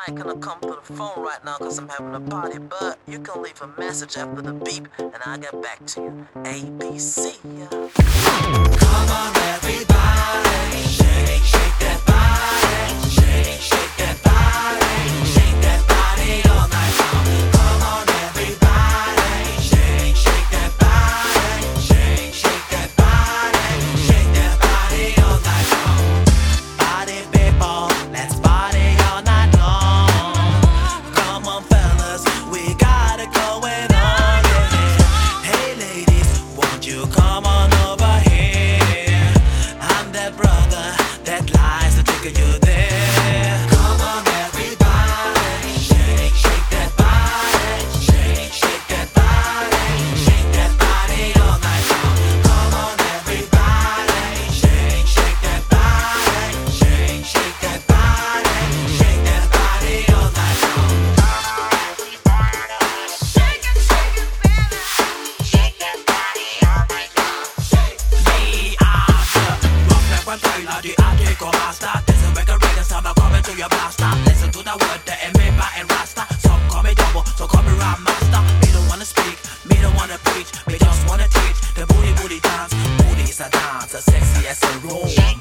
ain't gonna come to the phone right now cause I'm having a party, but you can leave a message after the beep and I'll get back to you. ABC. Come on everybody, shake, shake that body, shake, shake that body, shake that body all night long. Come on everybody, shake, shake that body, shake, shake that body, shake that body all night long. Party people, let's party all night long. Come on fellas, we got it going on, yeah. Hey ladies, won't you come on over here? I'm that brother that lies to take you there. Come on everybody, shake, shake that body, shake, shake that body, shake that body all night long. Come on everybody, shake, shake that body, shake, shake that body, shake that body all night long. Shake it, baby. Shake that body all night long. Me after rock like one melody, I take a master. This is reggae sound, I'm coming to your blaster. Listen to the word that ain't made by a rasta. Some call me double, so call me rap master. Me don't wanna speak, me don't wanna preach, me just wanna teach the booty dance. Booty is a dance, as sexy as a roll.